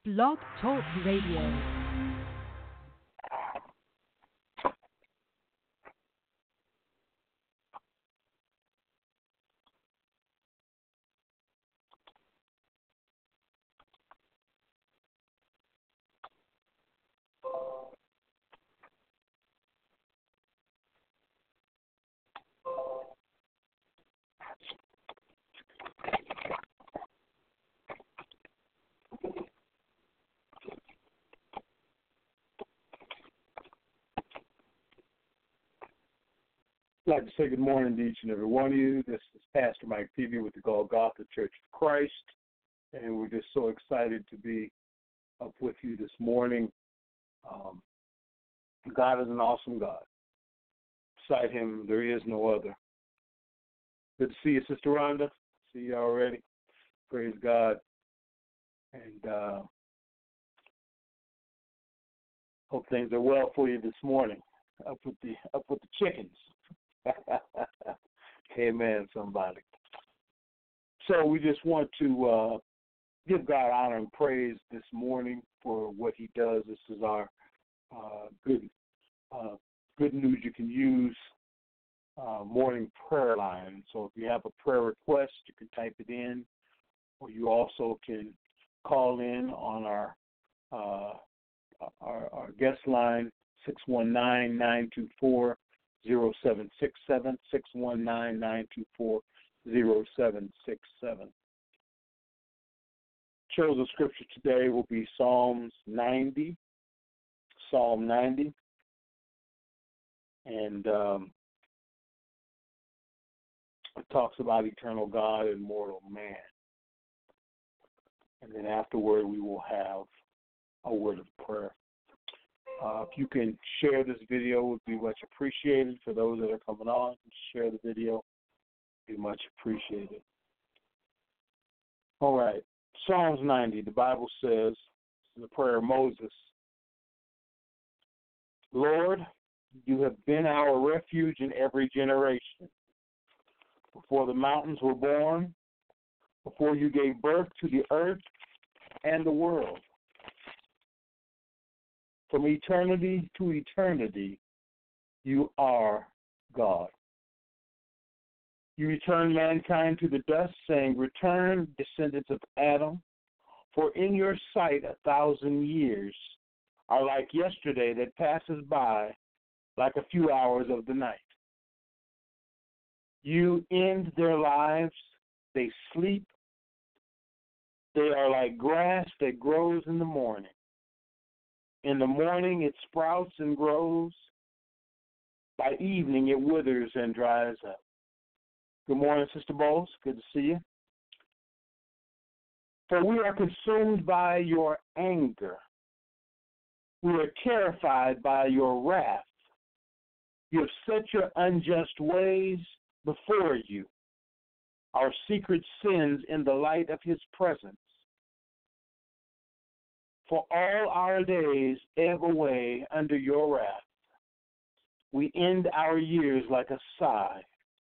Blog Talk Radio. I'd like to say good morning to each and every one of you. This is Pastor Mike Peavy with the Golgotha Church of Christ, and we're just so excited to be up with you this morning. God is an awesome God. Beside him, there is no other. Good to see you, Sister Rhonda. See you already. Praise God. And hope things are well for you this morning. Up with the chickens. Amen, somebody. So we just want to give God honor and praise this morning for what he does. This is our good news you can use morning prayer line. So if you have a prayer request, you can type it in, or you also can call in on our guest line, 619-924-0767, 619-924-0767. Chosen scripture today will be Psalm 90, and it talks about eternal God and mortal man. And then afterward, we will have a word of prayer. If you can share this video, it would be much appreciated. For those that are coming on, share the video. It would be much appreciated. All right. Psalms 90, the Bible says, in the prayer of Moses, Lord, you have been our refuge in every generation. Before the mountains were born, before you gave birth to the earth and the world. From eternity to eternity, you are God. You return mankind to the dust, saying, Return, descendants of Adam, for in your sight 1,000 years are like yesterday that passes by, like a few hours of the night. You end their lives, they sleep. They are like grass that grows in the morning. In the morning it sprouts and grows. By evening it withers and dries up. Good morning, Sister Bowles. Good to see you. For we are consumed by your anger. We are terrified by your wrath. You have set your unjust ways before you, our secret sins in the light of his presence. For all our days ebb away under your wrath. We end our years like a sigh.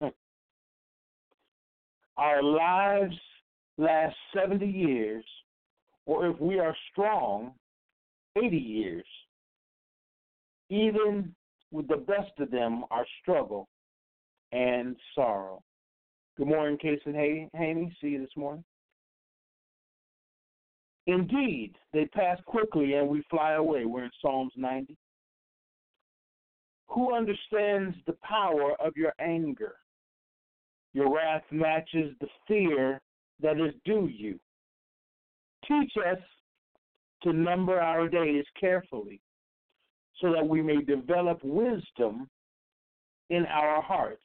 Our lives last 70 years, or if we are strong, 80 years. Even with the best of them are struggle and sorrow. Good morning, Case and Haney. See you this morning. Indeed, they pass quickly and we fly away. We're in Psalms 90. Who understands the power of your anger? Your wrath matches the fear that is due you. Teach us to number our days carefully so that we may develop wisdom in our hearts.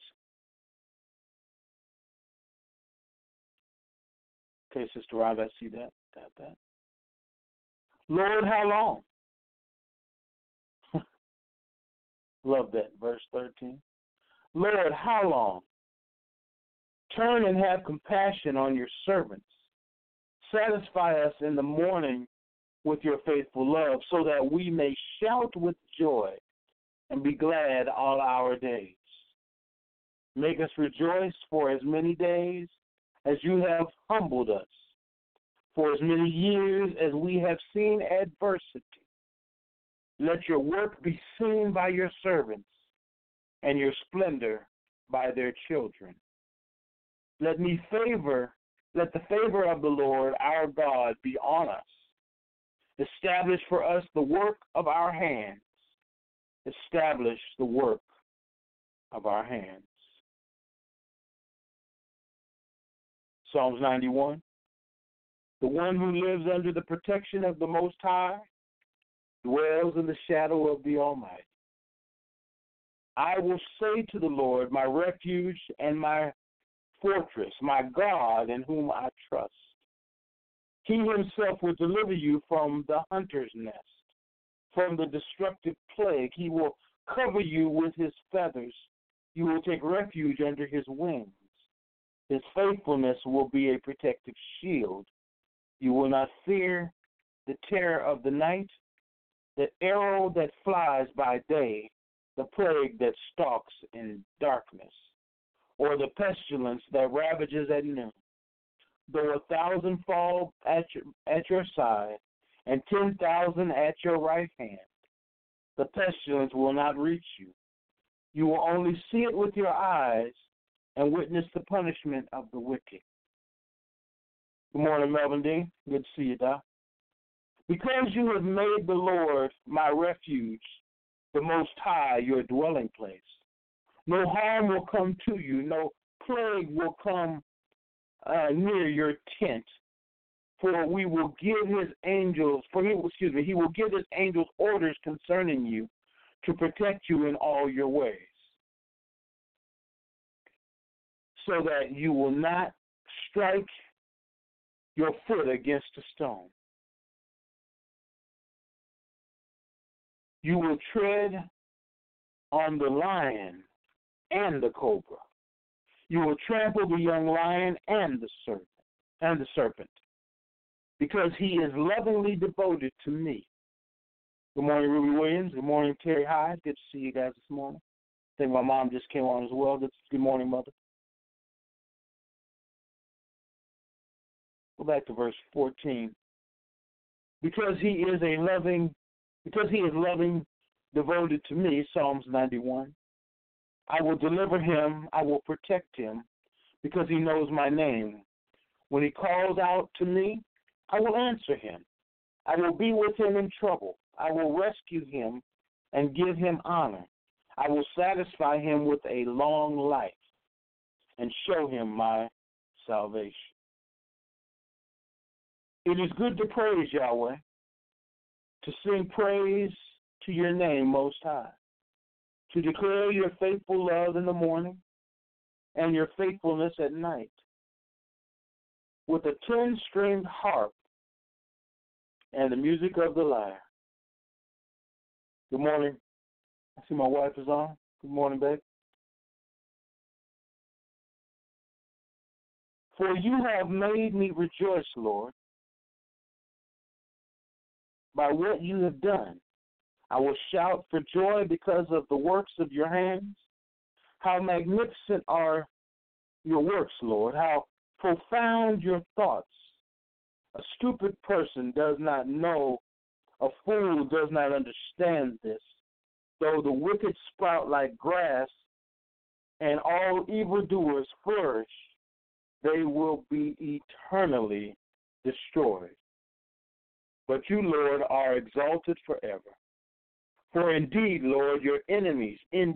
Okay, Sister Rob, I see that. Got that. Lord, how long? Love that, verse 13. Lord, how long? Turn and have compassion on your servants. Satisfy us in the morning with your faithful love, so that we may shout with joy and be glad all our days. Make us rejoice for as many days as you have humbled us. For as many years as we have seen adversity, let your work be seen by your servants, and your splendor by their children. Let the favor of the Lord our God be on us. Establish for us the work of our hands. Establish the work of our hands. Psalms 91. The one who lives under the protection of the Most High dwells in the shadow of the Almighty. I will say to the Lord, my refuge and my fortress, my God in whom I trust. He himself will deliver you from the hunter's nest, from the destructive plague. He will cover you with his feathers. You will take refuge under his wings. His faithfulness will be a protective shield. You will not fear the terror of the night, the arrow that flies by day, the plague that stalks in darkness, or the pestilence that ravages at noon. Though 1,000 fall at your side, and 10,000 at your right hand, the pestilence will not reach you. You will only see it with your eyes and witness the punishment of the wicked. Good morning, Melvin D. Good to see you, Doc. Because you have made the Lord my refuge, the Most High your dwelling place, no harm will come to you, no plague will come near your tent. For he will give his angels orders concerning you to protect you in all your ways, so that you will not strike your foot against a stone. You will tread on the lion and the cobra. You will trample the young lion and the serpent, because he is lovingly devoted to me. Good morning, Ruby Williams. Good morning, Terry Hyde. Good to see you guys this morning. I think my mom just came on as well. Good morning, Mother. Go back to verse 14. Because he is loving, devoted to me, Psalms 91. I will deliver him, I will protect him, because he knows my name. When he calls out to me, I will answer him. I will be with him in trouble. I will rescue him and give him honor. I will satisfy him with a long life and show him my salvation. It is good to praise Yahweh, to sing praise to your name, Most High, to declare your faithful love in the morning and your faithfulness at night. With a 10-stringed harp and the music of the lyre. Good morning. I see my wife is on. Good morning, babe. For you have made me rejoice, Lord, by what you have done. I will shout for joy because of the works of your hands. How magnificent are your works, Lord. How profound your thoughts. A stupid person does not know, a fool does not understand this. Though the wicked sprout like grass and all evildoers flourish, they will be eternally destroyed. But you, Lord, are exalted forever. For indeed, Lord, your enemies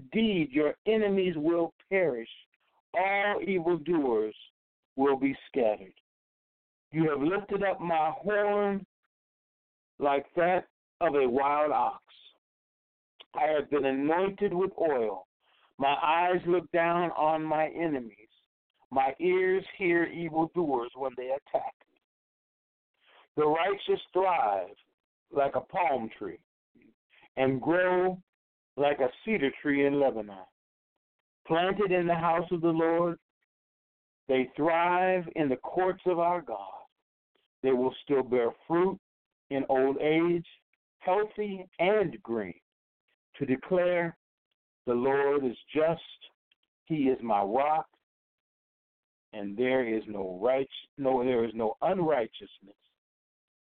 will perish. All evildoers will be scattered. You have lifted up my horn like that of a wild ox. I have been anointed with oil. My eyes look down on my enemies. My ears hear evildoers when they attack me. The righteous thrive like a palm tree and grow like a cedar tree in Lebanon. Planted in the house of the Lord, they thrive in the courts of our God. They will still bear fruit in old age, healthy and green, to declare the Lord is just, he is my rock, and there is no unrighteousness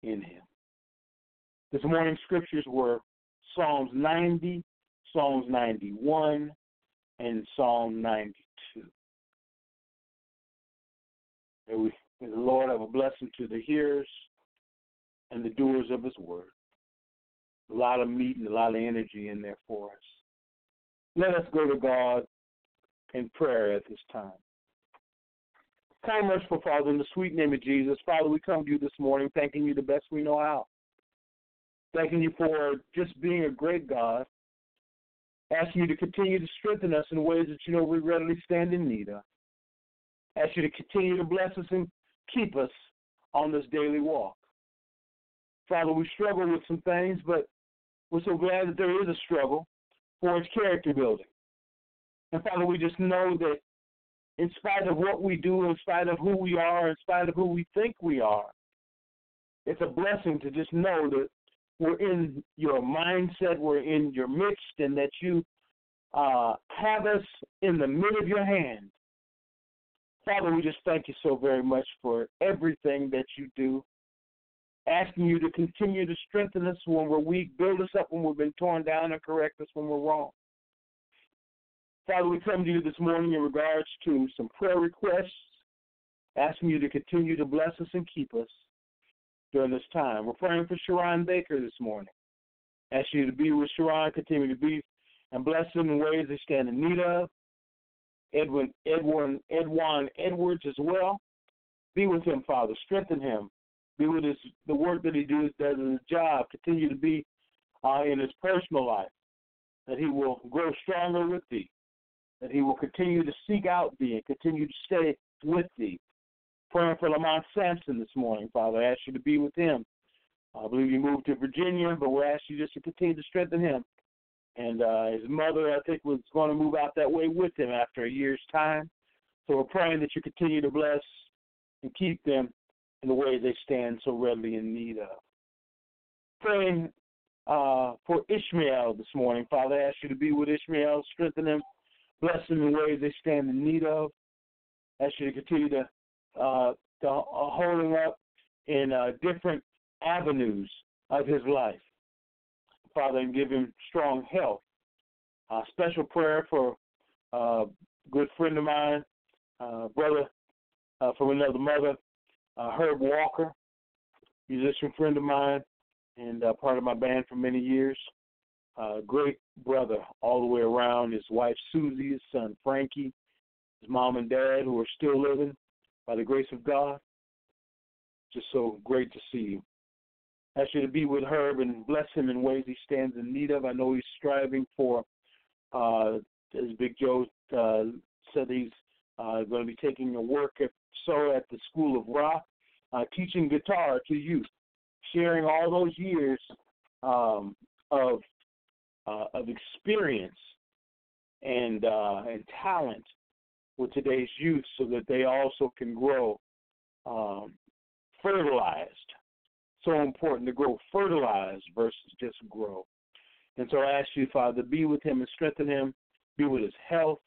in him. This morning's scriptures were Psalms 90, Psalms 91, and Psalm 92. May the Lord have a blessing to the hearers and the doers of his word. A lot of meat and a lot of energy in there for us. Let us go to God in prayer at this time. Kind, merciful Father, in the sweet name of Jesus, Father, we come to you this morning thanking you the best we know how. Thanking you for just being a great God. Asking you to continue to strengthen us in ways that you know we readily stand in need of. Ask you to continue to bless us and keep us on this daily walk. Father, we struggle with some things, but we're so glad that there is a struggle for its character building. And Father, we just know that in spite of what we do, in spite of who we are, in spite of who we think we are, it's a blessing to just know that we're in your mindset, we're in your midst, and that you have us in the mid of your hand. Father, we just thank you so very much for everything that you do. Asking you to continue to strengthen us when we're weak, build us up when we've been torn down, and correct us when we're wrong. Father, we come to you this morning in regards to some prayer requests, asking you to continue to bless us and keep us during this time. We're praying for Sharon Baker this morning. Ask you to be with Sharon, continue to be and bless them in ways they stand in need of. Edwan Edwards as well. Be with him, Father. Strengthen him. Be with the work that he does in his job. Continue to be in his personal life. That he will grow stronger with thee. That he will continue to seek out thee and continue to stay with thee. Praying for Lamont Sampson this morning, Father. I ask you to be with him. I believe he moved to Virginia, but we're asking you just to continue to strengthen him. And his mother, I think, was going to move out that way with him after a year's time. So we're praying that you continue to bless and keep them in the way they stand so readily in need of. Praying for Ishmael this morning, Father. I ask you to be with Ishmael, strengthen him, bless them in ways they stand in need of. I ask you to continue to hold him up in different avenues of his life, Father, and give him strong health. Special prayer for a good friend of mine, brother from another mother, Herb Walker, musician friend of mine and part of my band for many years. Great brother all the way around. His wife Susie, his son Frankie, his mom and dad who are still living by the grace of God. Just so great to see you. I ask you to be with Herb and bless him in ways he stands in need of. I know he's striving for, as Big Joe said, he's going to be taking a work at the School of Rock, teaching guitar to youth, sharing all those years of experience and talent with today's youth, so that they also can grow fertilized. So important to grow fertilized versus just grow. And so I ask you, Father, to be with him and strengthen him, be with his health,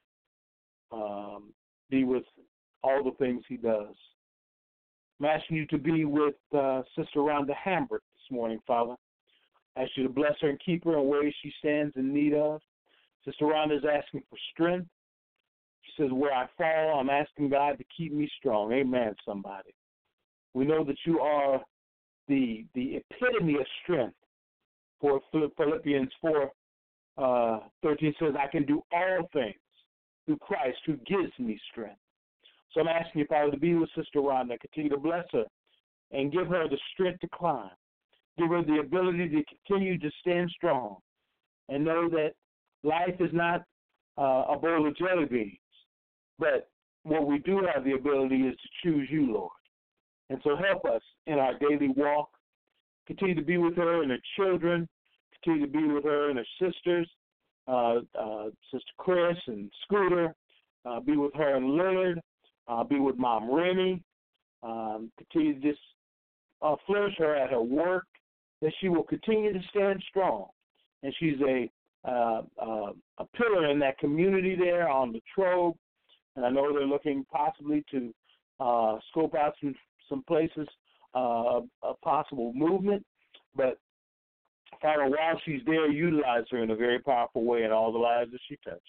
be with all the things he does. I'm asking you to be with Sister Rhonda Hambert this morning, Father. I ask you to bless her and keep her in ways she stands in need of. Sister Rhonda is asking for strength. She says, where I fall, I'm asking God to keep me strong. Amen, somebody. We know that you are the epitome of strength. For Philippians 4:13 says, I can do all things through Christ who gives me strength. So I'm asking you, Father, to be with Sister Rhonda, continue to bless her and give her the strength to climb. Give her the ability to continue to stand strong and know that life is not a bowl of jelly beans, but what we do have the ability is to choose you, Lord. And so help us in our daily walk. Continue to be with her and her children. Continue to be with her and her sisters, Sister Chris and Scooter. Be with her and Leonard. Be with Mom Rennie. Continue to just flourish her at her work, that she will continue to stand strong. And she's a pillar in that community there on the Latrobe. And I know they're looking possibly to scope out some places a possible movement. But, Father, while she's there, utilize her in a very powerful way in all the lives that she touched.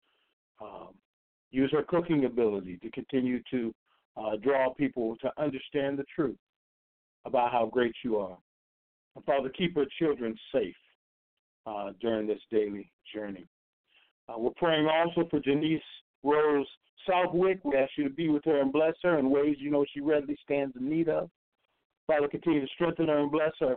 Use her cooking ability to continue to draw people to understand the truth about how great you are. And, Father, keep her children safe during this daily journey. We're praying also for Janice Rose Southwick. We ask you to be with her and bless her in ways you know she readily stands in need of. Father, continue to strengthen her and bless her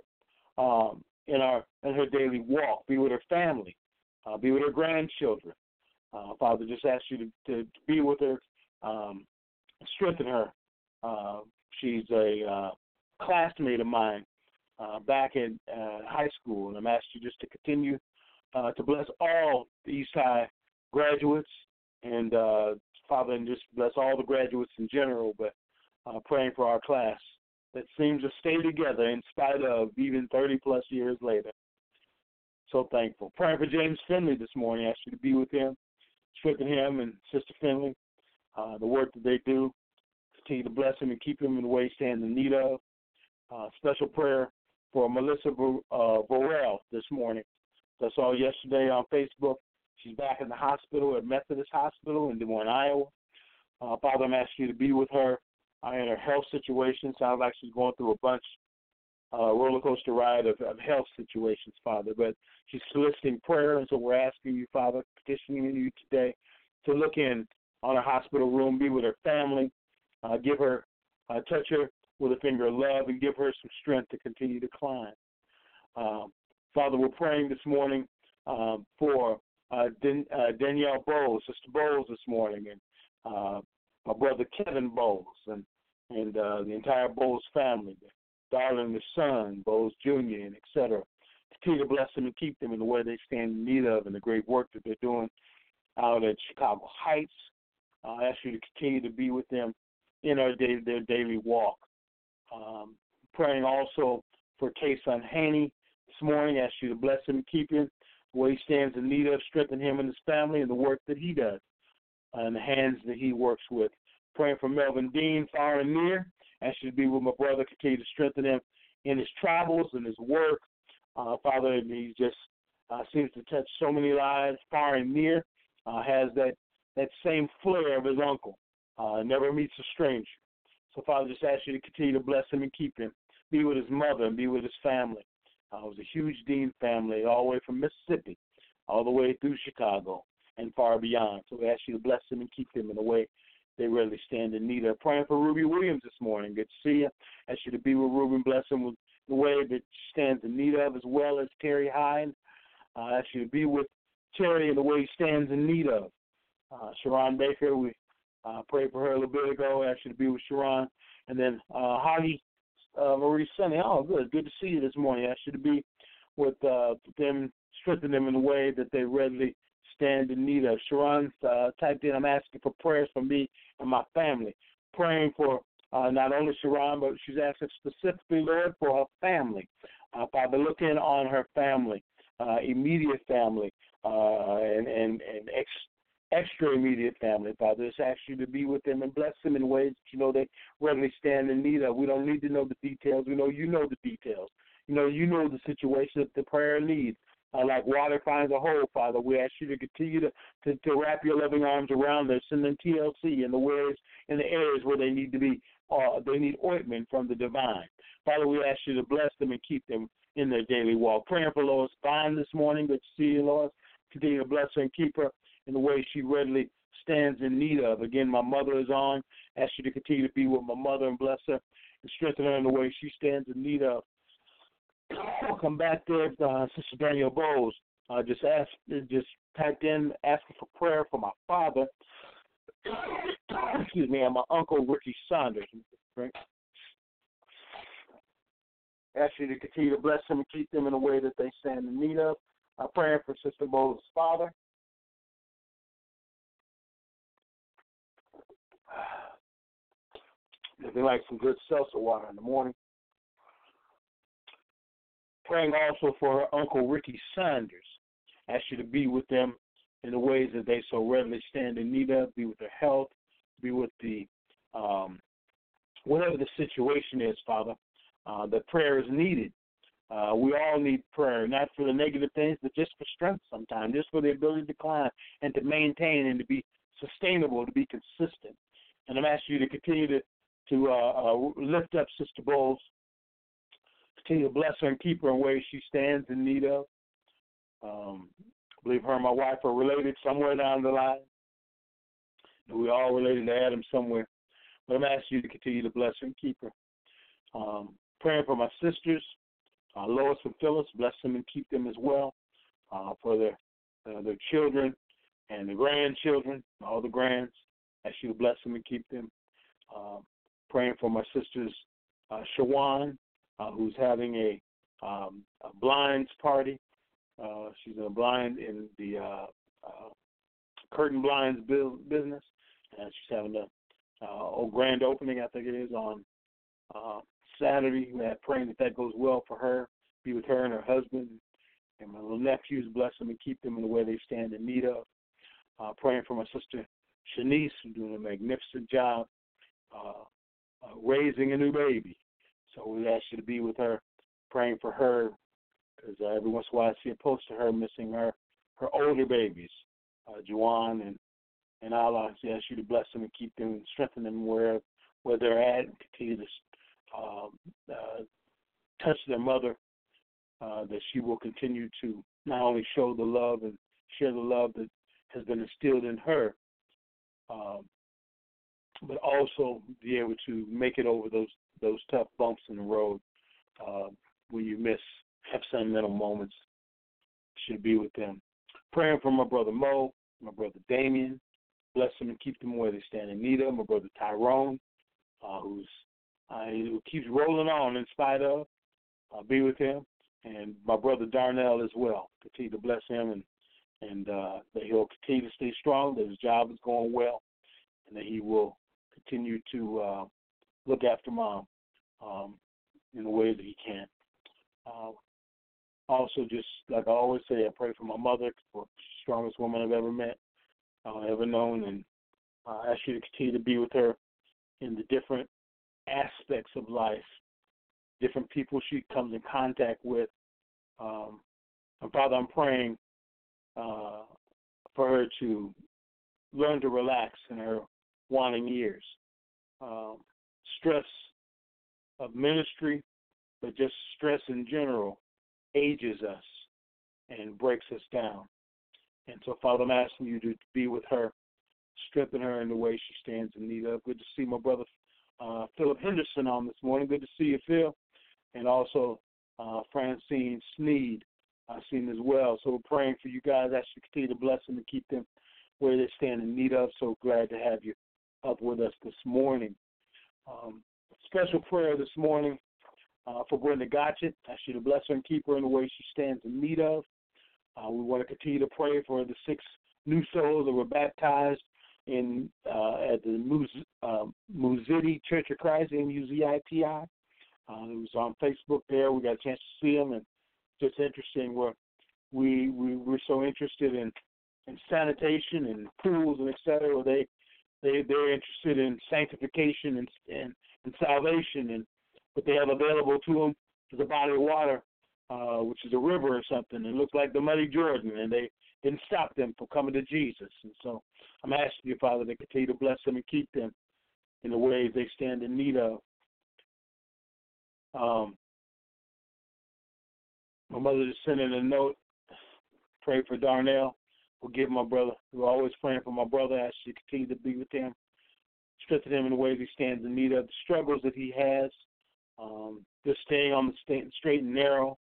in her daily walk. Be with her family. Be with her grandchildren. Father, just ask you to be with her, strengthen her. She's a classmate of mine back in high school, and I'm asking you just to continue to bless all the East High graduates, and Father, and just bless all the graduates in general, but praying for our class that seems to stay together in spite of even 30-plus years later. So thankful. Praying for James Finley this morning. I ask you to be with him, strengthen him and Sister Finley, the work that they do. Continue to bless him and keep him in the way he stands in need of. Special prayer for Melissa Burrell this morning. I saw yesterday on Facebook. She's back in the hospital at Methodist Hospital in Des Moines, Iowa. Father, I'm asking you to be with her in her health situation. Sounds like she's going through a bunch roller coaster ride of health situations, Father. But she's soliciting prayer, and so we're asking you, Father, petitioning you today to look in on her hospital room, be with her family, give her, touch her with a finger of love, and give her some strength to continue to climb. Father, we're praying this morning for Danielle Bowles, Sister Bowles this morning, and my brother Kevin Bowles, and the entire Bowles family, Darling, the son, Bowles Jr., and et cetera. Continue to bless them and keep them in the way they stand in need of and the great work that they're doing out at Chicago Heights. I ask you to continue to be with them in their daily walk. Praying also for Kayson Haney this morning. I ask you to bless him and keep him where he stands in need of, strengthen him and his family and the work that he does and the hands that he works with. Praying for Melvin Dean, far and near. I ask you to be with my brother, continue to strengthen him in his travels and his work. Father, he just seems to touch so many lives, far and near. Has that same flair of his uncle. Never meets a stranger. So, Father, just ask you to continue to bless him and keep him. Be with his mother and be with his family. It was a huge Dean family all the way from Mississippi, all the way through Chicago and far beyond. So we ask you to bless them and keep them in the way they really stand in need of. Praying for Ruby Williams this morning. Good to see you. Ask you to be with Ruby and bless him with the way that she stands in need of, as well as Terry Hines. Ask you to be with Terry in the way he stands in need of. Sharon Baker, we prayed for her a little bit ago. Ask you to be with Sharon. And then Holly Marie Sunny. Oh, good. Good to see you this morning. Ask you to be with them, strengthen them in the way that they readily stand in need of. Sharon typed in, I'm asking for prayers for me and my family. Praying for not only Sharon, but she's asking specifically, Lord, for her family. Father, look in on her family, immediate family, and extra immediate family. Father, just ask you to be with them and bless them in ways that you know they readily stand in need of. We don't need to know the details. We know you know the details. You know the situation that the prayer needs. Like water finds a hole, Father, we ask you to continue to wrap your loving arms around them, send them TLC in the ways, in the areas where they need to be, they need ointment from the divine. Father, we ask you to bless them and keep them in their daily walk. Praying for Lois Bond this morning. Good to see you, Lois. Continue to bless her and keep her in the way she readily stands in need of. Again, my mother is on. Ask you to continue to be with my mother and bless her and strengthen her in the way she stands in need of. I'll come back there, Sister Danielle Bowles. Just typed in asking for prayer for my father, excuse me, and my uncle Ricky Saunders. Ask you to continue to bless them and keep them in the way that they stand in need of. I'm praying for Sister Bowles' father. They like some good seltzer water in the morning. Praying also for her uncle Ricky Saunders. Ask you to be with them in the ways that they so readily stand in need of. Be with their health. Be with the whatever the situation is, Father. that prayer is needed. We all need prayer, not for the negative things, but just for strength sometimes, just for the ability to climb and to maintain and to be sustainable, to be consistent. And I'm asking you to continue to lift up Sister Bowles, continue to bless her and keep her in ways she stands in need of. I believe her and my wife are related somewhere down the line. We all related to Adam somewhere. But I'm asking you to continue to bless her and keep her. Praying for my sisters, Lois and Phyllis, bless them and keep them as well. For their children and the grandchildren, all the grands, ask you to bless them and keep them. Praying for my sisters, Shawan, who's having a blinds party. She's in the curtain blinds business, and she's having a grand opening, I think it is, on Saturday. We're praying that goes well for her, be with her and her husband, and my little nephews, bless them and keep them in the way they stand in need of. Praying for my sister Shanice, who's doing a magnificent job raising a new baby. So we ask you to be with her, praying for her, because every once in a while I see a post of her missing her older babies, Juwan and Allah. I ask you to bless them and keep them and strengthen them where they're at, and continue to touch their mother, that she will continue to not only show the love and share the love that has been instilled in her, but also be able to make it over those tough bumps in the road when you have sentimental moments. Should be with them. Praying for my brother Mo, my brother Damien, bless them and keep them where they stand in need of. My brother Tyrone, who keeps rolling on in spite of, be with him, and my brother Darnell as well. Continue to bless him and that he'll continue to stay strong, that his job is going well, and that he will continue to look after Mom in the way that he can. Also, just like I always say, I pray for my mother, for the strongest woman I've ever met, ever known, and I ask you to continue to be with her in the different aspects of life, different people she comes in contact with. And Father, I'm praying for her to learn to relax in her waning years. Stress of ministry, but just stress in general, ages us and breaks us down. And so, Father, I'm asking you to be with her, strengthen her in the way she stands in need of. Good to see my brother Philip Henderson on this morning. Good to see you, Phil. And also Francine Sneed, I've seen as well. So we're praying for you guys. Ask you to continue to bless them and keep them where they stand in need of. So glad to have you up with us this morning. Special prayer this morning for Brenda Gotchett. Ask you to bless her and keep her in the way she stands in need of. We want to continue to pray for the 6 new souls that were baptized at the Muziti Church of Christ, M-U-Z-I-T-I. It was on Facebook there. We got a chance to see them, and just interesting where we're so interested in sanitation and pools and et cetera. They're interested in sanctification and salvation, but they have available to them is a body of water, which is a river or something. It looks like the muddy Jordan, and they didn't stop them from coming to Jesus. And so I'm asking you, Father, to continue to bless them and keep them in the ways they stand in need of. My mother just sent in a note, pray for Darnell. Forgive my brother. We're always praying for my brother. I ask you to continue to be with him, strengthen him in the ways he stands in need of, the struggles that he has, just staying on the straight and narrow.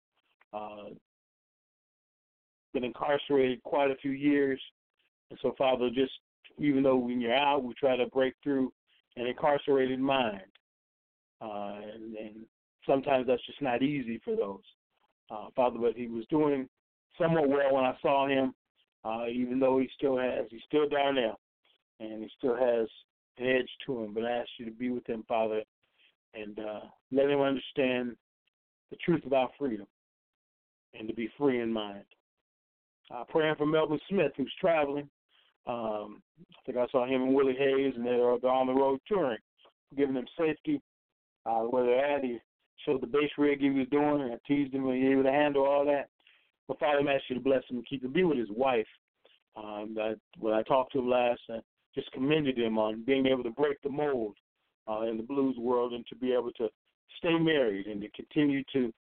Been incarcerated quite a few years. And so, Father, just even though when you're out, we try to break through an incarcerated mind. And sometimes that's just not easy for those. Father, but he was doing somewhat well when I saw him, even though he's still down there, and he still has an edge to him. But I ask you to be with him, Father, and let him understand the truth about freedom and to be free in mind. Praying for Melvin Smith, who's traveling. I think I saw him and Willie Hayes, and they're on the road touring, giving them safety where they're at. He showed the base rig he was doing, and I teased him when he was able to handle all that. But Father, I'm asking you to bless him and keep him, be with his wife. When I talked to him last, I just commended him on being able to break the mold in the blues world and to be able to stay married and to continue to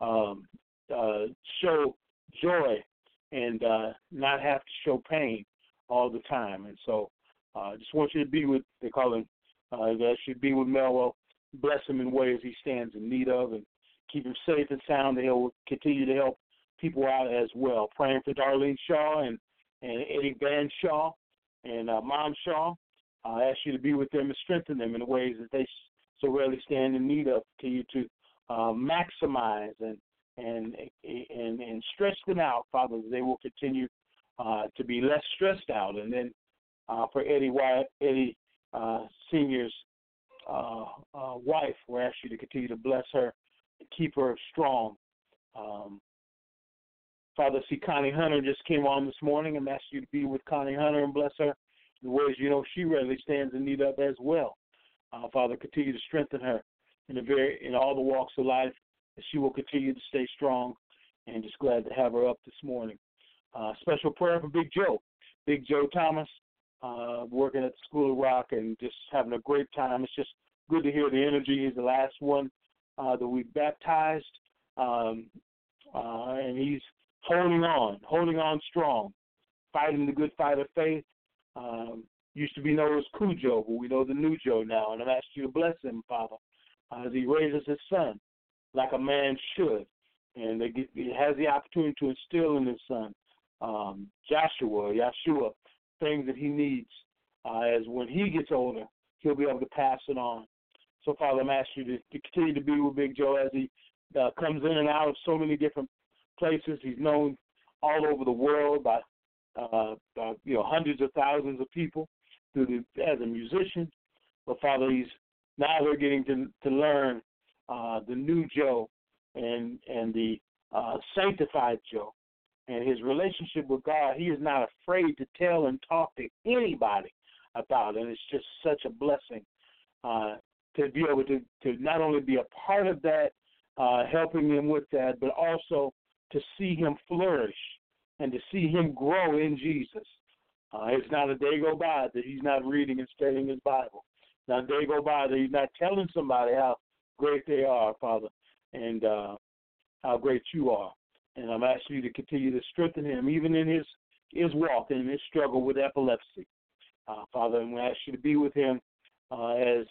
show joy and not have to show pain all the time. And so I just want you to be with, they call him, that should be with Melwell. Bless him in ways he stands in need of and keep him safe and sound. He'll continue to help people out as well. Praying for Darlene Shaw and Eddie Van Shaw and Mom Shaw. I ask you to be with them and strengthen them in ways that they so rarely stand in need of. Continue to maximize and stretch them out, Father. They will continue to be less stressed out. And then for Eddie Senior's wife, we ask you to continue to bless her and keep her strong. Father, see Connie Hunter just came on this morning and asked you to be with Connie Hunter and bless her in ways you know she readily stands in need of as well. Father, continue to strengthen her in all the walks of life, and she will continue to stay strong, and just glad to have her up this morning. Special prayer for Big Joe Thomas, working at the School of Rock and just having a great time. It's just good to hear the energy. He's the last one that we baptized, and he's holding on strong, fighting the good fight of faith. Used to be known as Cujo, but we know the new Joe now, and I'm asking you to bless him, Father, as he raises his son like a man should, and he has the opportunity to instill in his son, Yeshua, things that he needs, as when he gets older, he'll be able to pass it on. So, Father, I'm asking you to continue to be with Big Joe as he comes in and out of so many different places. He's known all over the world by hundreds of thousands of people as a musician. But Father, now they're getting to learn the new Joe and the sanctified Joe and his relationship with God. He is not afraid to tell and talk to anybody about it. And it's just such a blessing to be able to not only be a part of that, helping him with that, but also to see him flourish and to see him grow in Jesus. It's not a day go by that he's not reading and studying his Bible. Not a day go by that he's not telling somebody how great they are, Father, and how great you are. And I'm asking you to continue to strengthen him, even in his walk and his struggle with epilepsy. Father, and we ask you to be with him as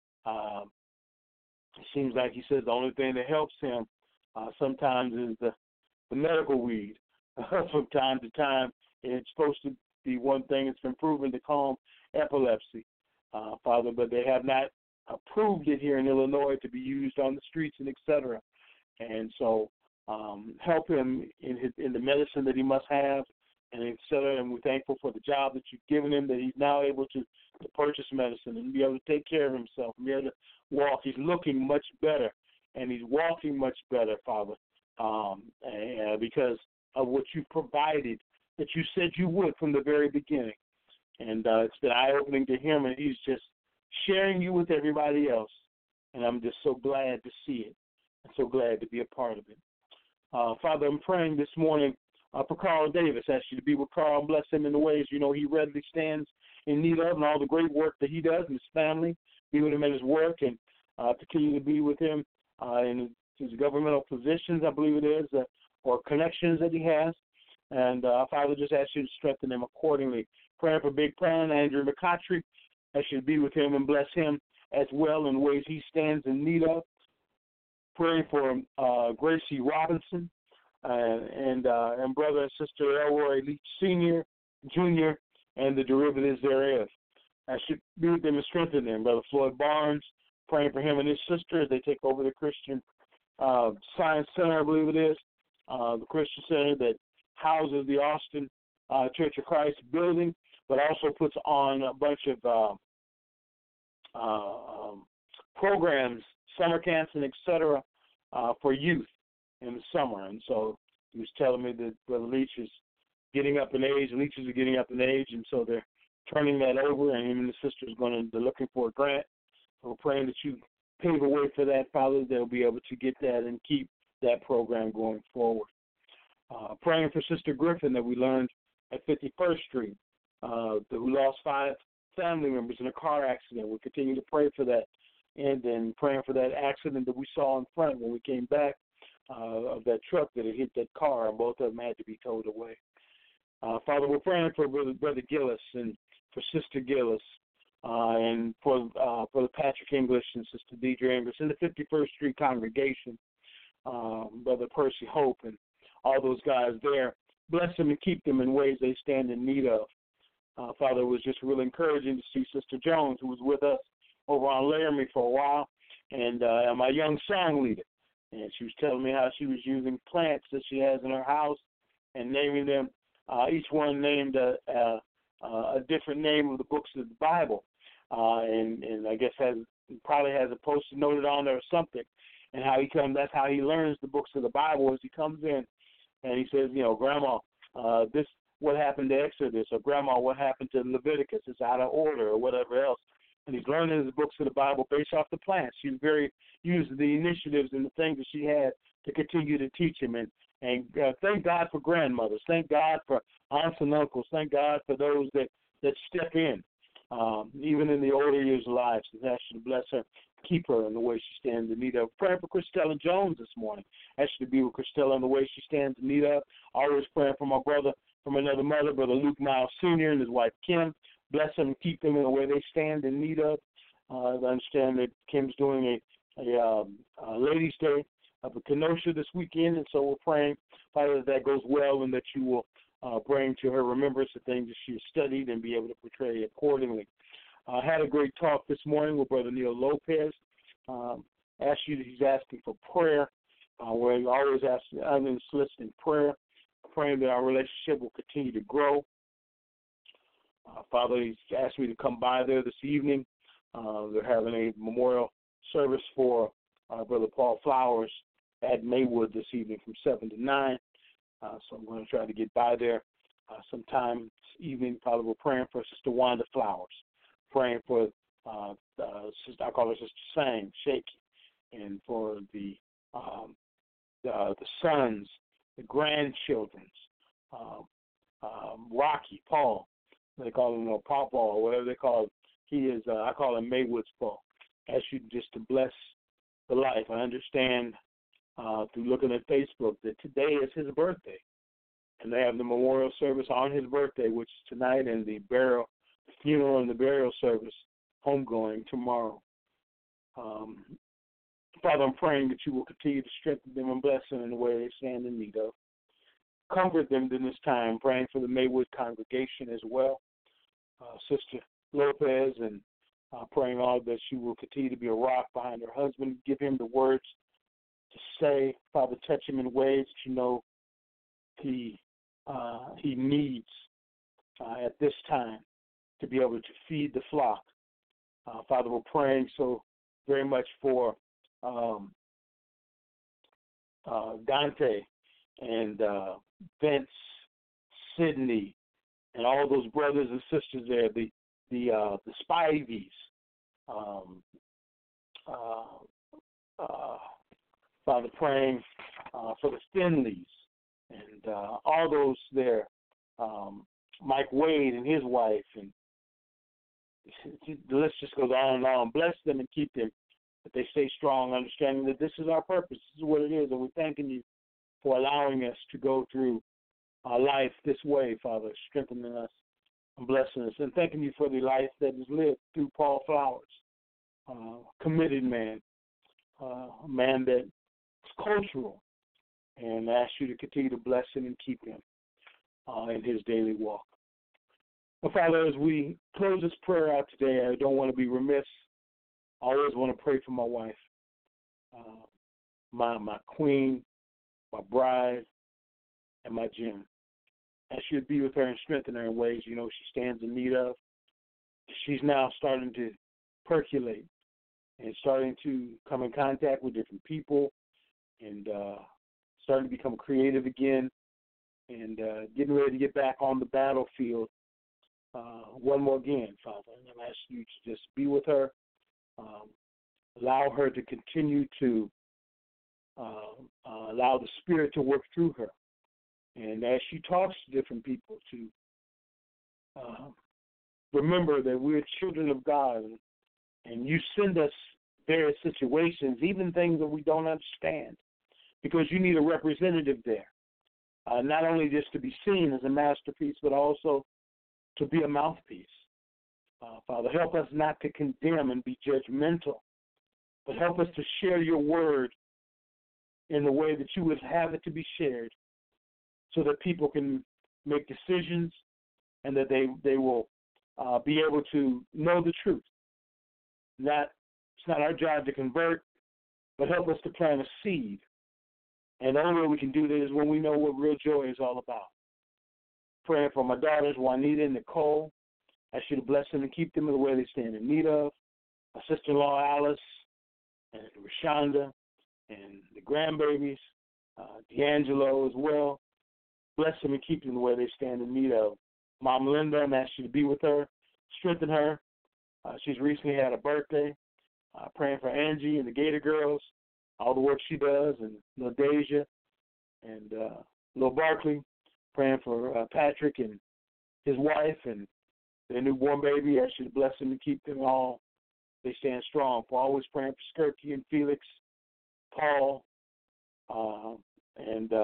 it seems like he says the only thing that helps him sometimes is the medical weed from time to time, and it's supposed to be one thing that's been proven to calm epilepsy, Father, but they have not approved it here in Illinois to be used on the streets and et cetera. And so help him in the medicine that he must have and et cetera, and we're thankful for the job that you've given him, that he's now able to purchase medicine and be able to take care of himself and be able to walk. He's looking much better, and he's walking much better, Father, because of what you provided, that you said you would from the very beginning. And it's been eye-opening to him, and he's just sharing you with everybody else. And I'm just so glad to see it and so glad to be a part of it. Father, I'm praying this morning for Carl Davis. I ask you to be with Carl and bless him in the ways you know he readily stands in need of, and all the great work that he does and his family. Be with him in his work and continue to be with him in his governmental positions, I believe it is, or connections that he has. And Father, just ask you to strengthen him accordingly. Praying for Big Plan, Andrew McCautry. I should be with him and bless him as well in ways he stands in need of. Praying for Gracie Robinson and brother and sister Elroy Leach Sr., Jr., and the derivatives thereof. I should be with them and strengthen them. Brother Floyd Barnes, praying for him and his sister as they take over the Christian Science Center, I believe it is, the Christian Center that houses the Austin Church of Christ building, but also puts on a bunch of programs, summer camps, and et cetera, for youth in the summer. And so he was telling me that Brother Leach is getting up in age, Leaches are getting up in age, and so they're turning that over, and him and the sister is they're looking for a grant. So we're praying that you pave a way for that, Father. They'll be able to get that and keep that program going forward. Praying for Sister Griffin that we learned at 51st Street, who lost 5 family members in a car accident. We'll continue to pray for that. And then praying for that accident that we saw in front when we came back of that truck that had hit that car, and both of them had to be towed away. Father, we're praying for Brother Gillis and for Sister Gillis, and for Brother Patrick English and Sister Deidre English and the 51st Street congregation, Brother Percy Hope and all those guys there. Bless them and keep them in ways they stand in need of. Father, it was just really encouraging to see Sister Jones, who was with us over on Laramie for a while, and my young song leader. And she was telling me how she was using plants that she has in her house and naming them, each one named a different name of the books of the Bible. And I guess probably has a post-it noted on there or something. And that's how he learns the books of the Bible as he comes in. And he says, Grandma, this what happened to Exodus, or Grandma, what happened to Leviticus? It's out of order, or whatever else. And he's learning the books of the Bible based off the plants. She's used the initiatives and the things that she had to continue to teach him. And thank God for grandmothers. Thank God for aunts and uncles. Thank God for those that step in, even in the older years of life. So ask you to bless her, keep her in the way she stands in need of. Praying for Christella Jones this morning. Ask you to be with Christella in the way she stands in need of. Always praying for my brother from another mother, Brother Luke Miles Sr. and his wife Kim. Bless them and keep them in the way they stand in need of. I understand that Kim's doing a Ladies' Day up in Kenosha this weekend, and so we're praying, Father, that goes well and that you will bring to her remembrance the things that she has studied and be able to portray accordingly. I had a great talk this morning with Brother Neil Lopez. He's asking for prayer. Where he always asks unsolicited prayer, praying that our relationship will continue to grow. Father, he's asked me to come by there this evening. They're having a memorial service for Brother Paul Flowers at Maywood this evening from 7 to 9. So I'm going to try to get by there sometime this evening. Probably we're praying for Sister Wanda Flowers, praying for Sister, I call her Sister Sang, Shaky, and for the sons, the grandchildren's, Rocky, Paul. They call him Paw Paw or whatever they call him. He is, I call him Maywood's Paul. Ask you just to bless the life. I understand through looking at Facebook that today is his birthday. And they have the memorial service on his birthday, which is tonight, and the funeral and the burial service, homegoing, tomorrow. Father, I'm praying that you will continue to strengthen them and bless them in the way they stand in need of. Comfort them in this time, praying for the Maywood congregation as well. Sister Lopez, and praying all that she will continue to be a rock behind her husband. Give him the words to say. Father, touch him in ways that he needs at this time to be able to feed the flock. Father, we're praying so very much for Dante and Vince, Sydney, and all those brothers and sisters there, the Spiveys, Father, praying for the Finleys and all those there, Mike Wade and his wife, and the list just goes on and on. Bless them and keep them, that they stay strong, understanding that this is our purpose, this is what it is, and we're thanking you for allowing us to go through our life this way, Father, strengthening us and blessing us, and thanking you for the life that is lived through Paul Flowers, committed man, a man that is cultural, and I ask you to continue to bless him and keep him in his daily walk. Well, Father, as we close this prayer out today, I don't want to be remiss. I always want to pray for my wife, my queen, my bride, and my Jim. Ask you to be with her and strengthen her in ways she stands in need of. She's now starting to percolate and starting to come in contact with different people and starting to become creative again and getting ready to get back on the battlefield one more again, Father. And I'm asking you to just be with her, Allow her to continue to allow the Spirit to work through her. And as she talks to different people, to remember that we're children of God, and you send us various situations, even things that we don't understand, because you need a representative there, not only just to be seen as a masterpiece, but also to be a mouthpiece. Father, help us not to condemn and be judgmental, but help us to share your word in the way that you would have it to be shared, so that people can make decisions and that they will be able to know the truth. It's not our job to convert, but help us to plant a seed. And the only way we can do that is when we know what real joy is all about. Praying for my daughters, Juanita and Nicole. I should bless them and keep them in the way they stand in need of. My sister-in-law, Alice, and Rashonda, and the grandbabies, D'Angelo as well. Bless them and keep them the way they stand in need of. Mom Linda, I'm asking you to be with her, strengthen her. She's recently had a birthday. Praying for Angie and the Gator Girls, all the work she does, and little Deja and little Barkley. Praying for Patrick and his wife and their newborn baby. I should bless them and keep them all. They stand strong. For always praying for Skirky and Felix, Paul, and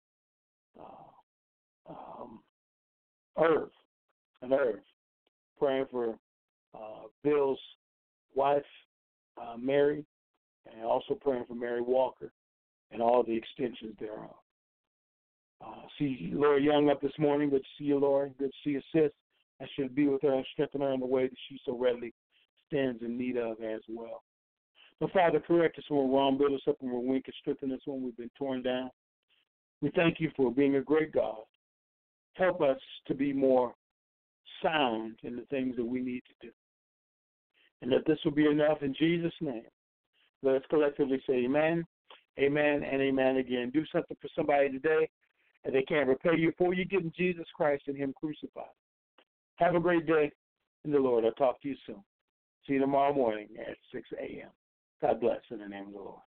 Irv. Praying for Bill's wife, Mary, and also praying for Mary Walker and all the extensions thereof. See Lori Young up this morning. Good to see you, Lori. Good to see you, sis. I should be with her and strengthen her in the way that she so readily stands in need of as well. So, Father, correct us when we're wrong, build us up when we're weak, and strengthen us when we've been torn down. We thank you for being a great God. Help us to be more sound in the things that we need to do. And that this will be enough in Jesus' name. Let us collectively say amen, amen, and amen again. Do something for somebody today that they can't repay you for. You give them Jesus Christ and him crucified. Have a great day in the Lord. I'll talk to you soon. See you tomorrow morning at 6 a.m. God bless in the name of the Lord.